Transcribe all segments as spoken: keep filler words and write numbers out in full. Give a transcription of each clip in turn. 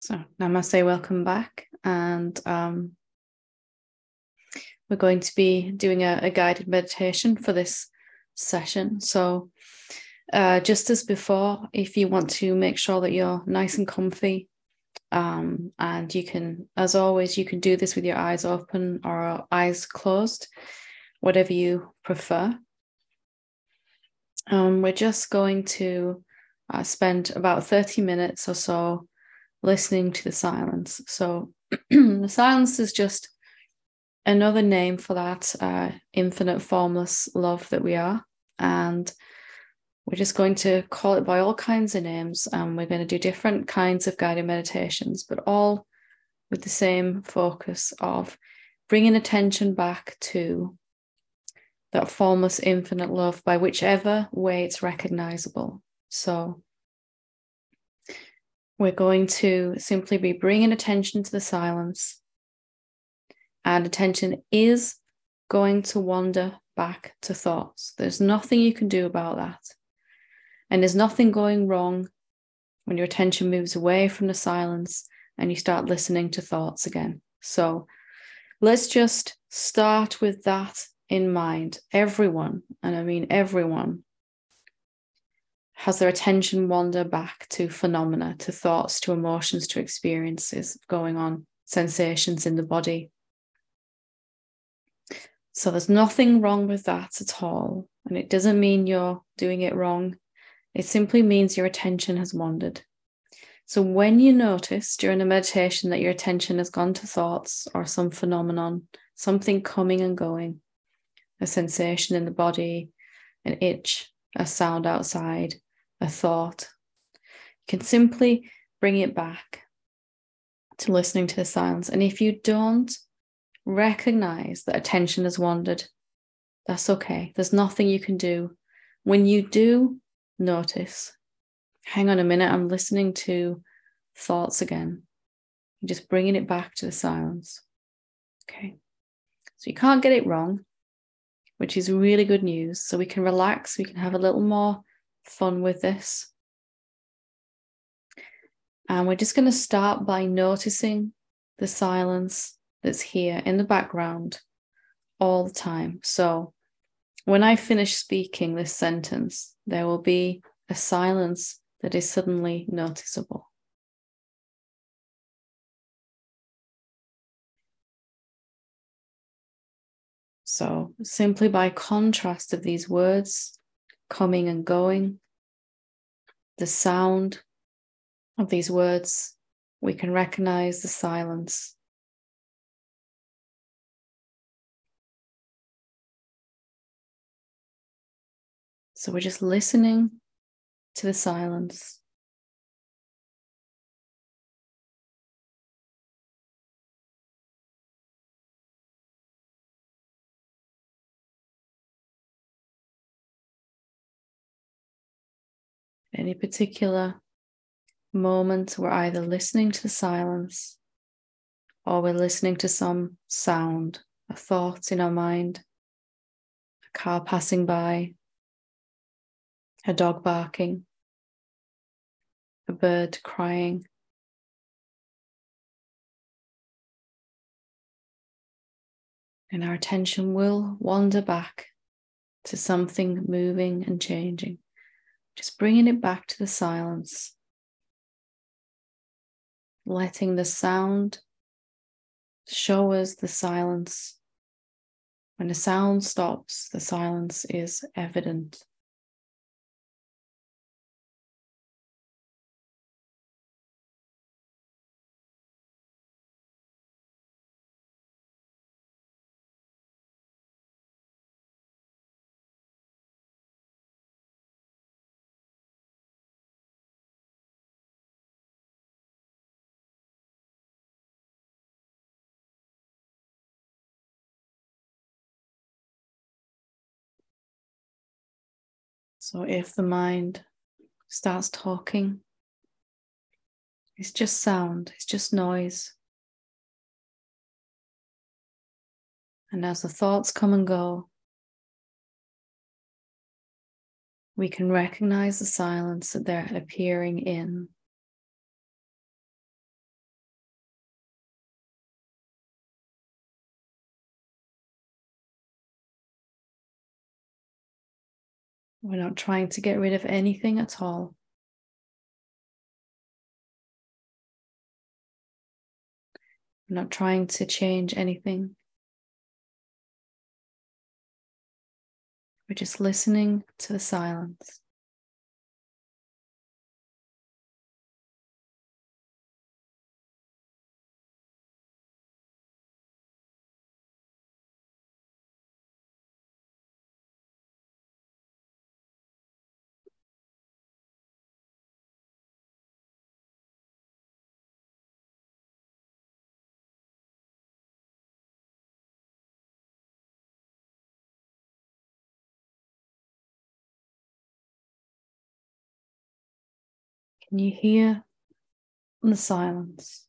So namaste, welcome back. And um, we're going to be doing a, a guided meditation for this session. So uh, just as before, if you want to make sure that you're nice and comfy, um, and you can, as always, you can do this with your eyes open or eyes closed, whatever you prefer. Um, we're just going to uh, spend about thirty minutes or so listening to the silence. So the silence is just another name for that uh, infinite formless love that we are. And we're just going to call it by all kinds of names. And we're going to do different kinds of guided meditations, but all with the same focus of bringing attention back to that formless infinite love by whichever way it's recognizable. So we're going to simply be bringing attention to the silence, and attention is going to wander back to thoughts. There's nothing you can do about that. And there's nothing going wrong when your attention moves away from the silence and you start listening to thoughts again. So let's just start with that in mind. Everyone, and I mean everyone, has their attention wander back to phenomena, to thoughts, to emotions, to experiences going on, sensations in the body. So there's nothing wrong with that at all. And it doesn't mean you're doing it wrong. It simply means your attention has wandered. So when you notice during the meditation that your attention has gone to thoughts or some phenomenon, something coming and going, a sensation in the body, an itch, a sound outside, a thought, you can simply bring it back to listening to the silence. And if you don't recognize that attention has wandered, that's okay. There's nothing you can do. When you do notice, hang on a minute, I'm listening to thoughts again. You're just bringing it back to the silence. Okay. So you can't get it wrong, which is really good news. So we can relax. We can have a little more fun with this. And we're just going to start by noticing the silence that's here in the background all the time. So when I finish speaking this sentence, there will be a silence that is suddenly noticeable. So simply by contrast of these words coming and going, the sound of these words, we can recognize the silence. So we're just listening to the silence. Any particular moment, we're either listening to the silence or we're listening to some sound, a thought in our mind, a car passing by, a dog barking, a bird crying. And our attention will wander back to something moving and changing. Just bringing it back to the silence. Letting the sound show us the silence. When the sound stops, the silence is evident. So if the mind starts talking, it's just sound, it's just noise. And as the thoughts come and go, we can recognize the silence that they're appearing in. We're not trying to get rid of anything at all. We're not trying to change anything. We're just listening to the silence. Can you hear the silence?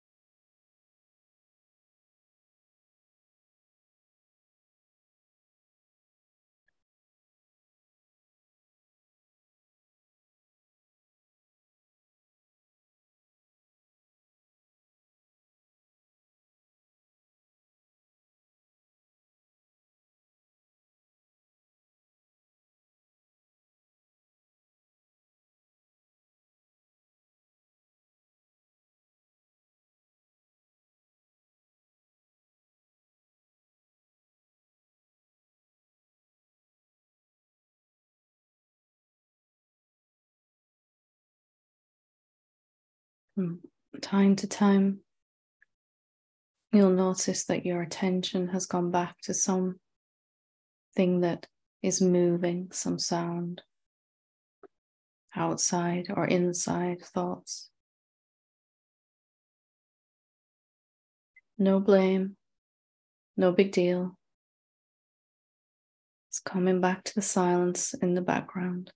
From time to time, you'll notice that your attention has gone back to something that is moving, some sound, outside or inside thoughts. No blame, no big deal. It's coming back to the silence in the background.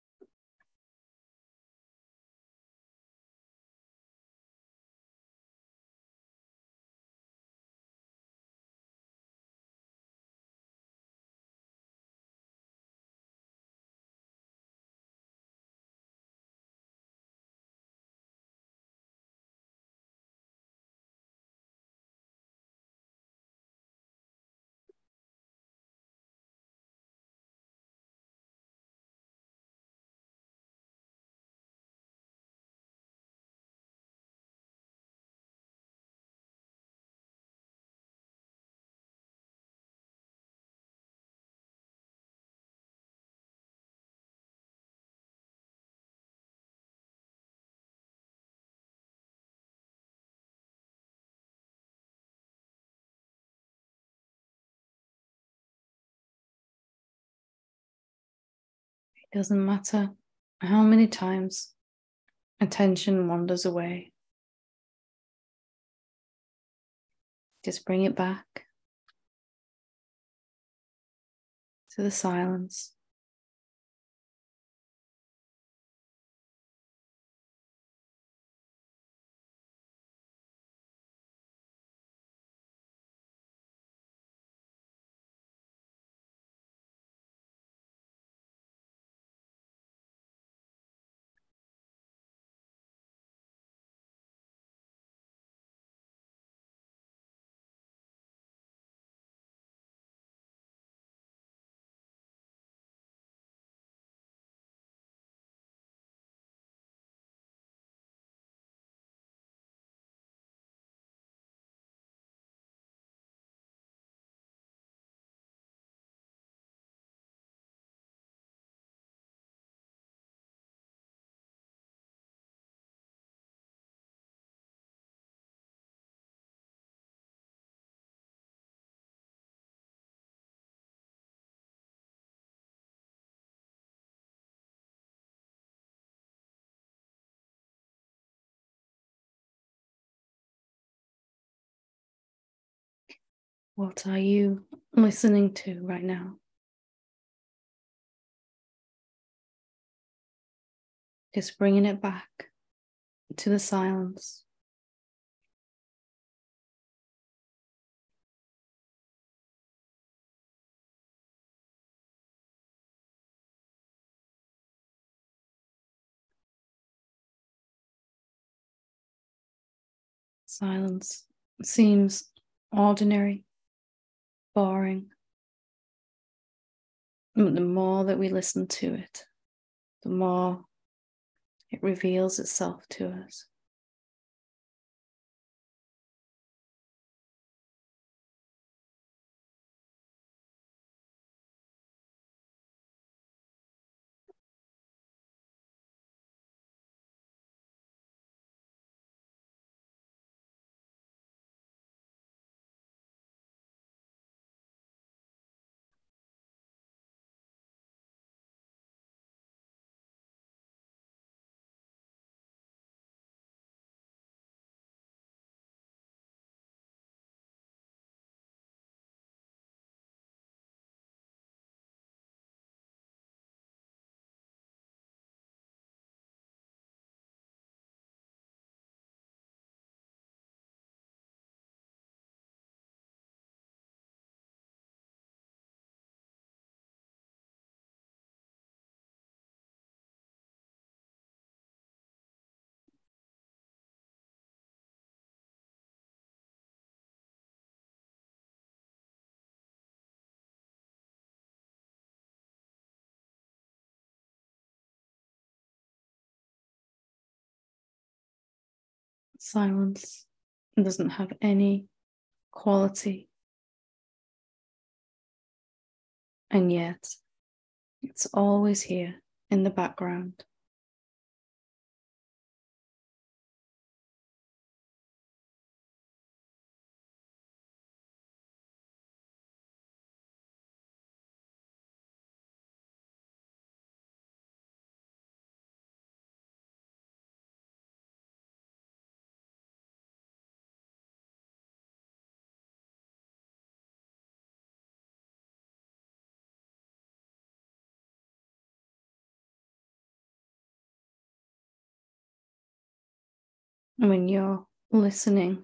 It doesn't matter how many times attention wanders away. Just bring it back to the silence. What are you listening to right now? Just bringing it back to the silence. Silence seems ordinary, boring, But the more that we listen to it, the more it reveals itself to us. Silence doesn't have any quality, and yet it's always here in the background. And when you're listening,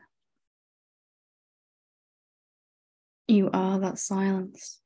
you are that silence.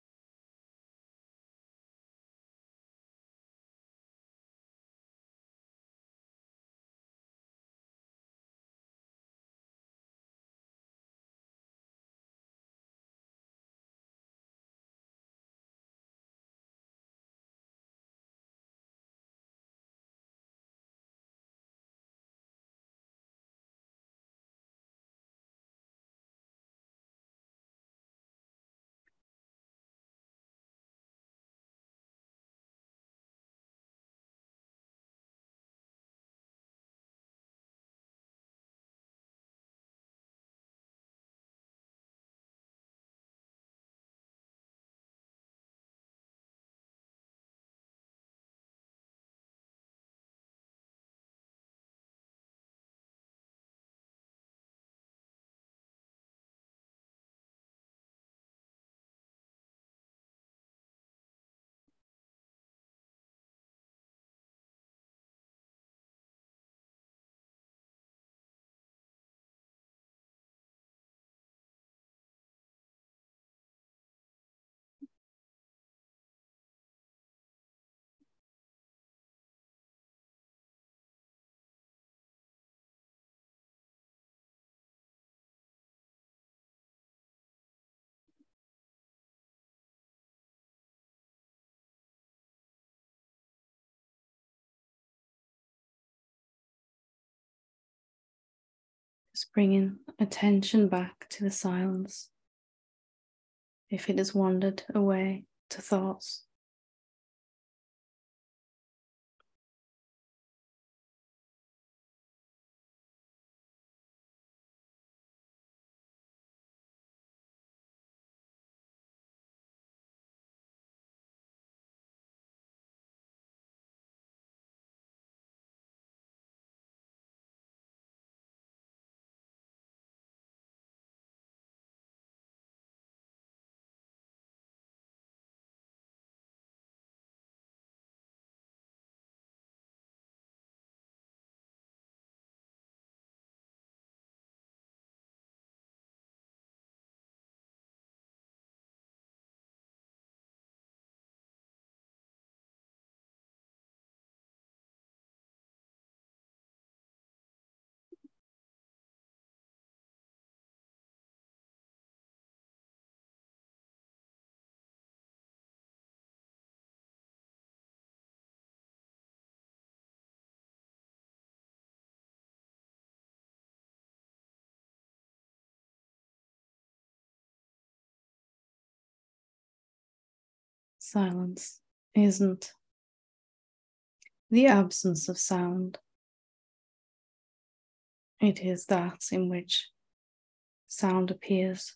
Just bringing attention back to the silence if it has wandered away to thoughts. Silence isn't the absence of sound. It is that in which sound appears.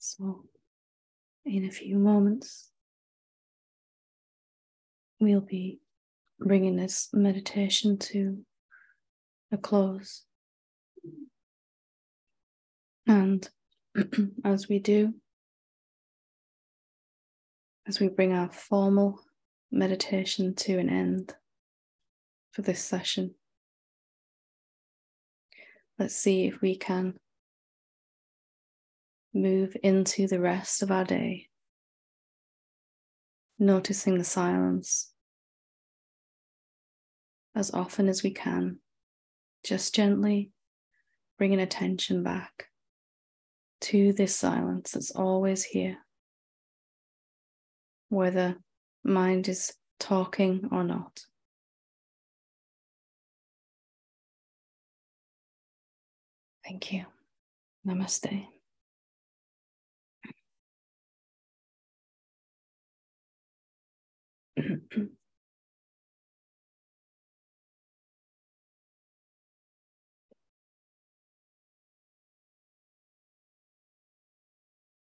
So, in a few moments, we'll be bringing this meditation to a close. And as we do, as we bring our formal meditation to an end for this session, let's see if we can move into the rest of our day, noticing the silence as often as we can, just gently bringing attention back to this silence that's always here, whether mind is talking or not. Thank you. Namaste.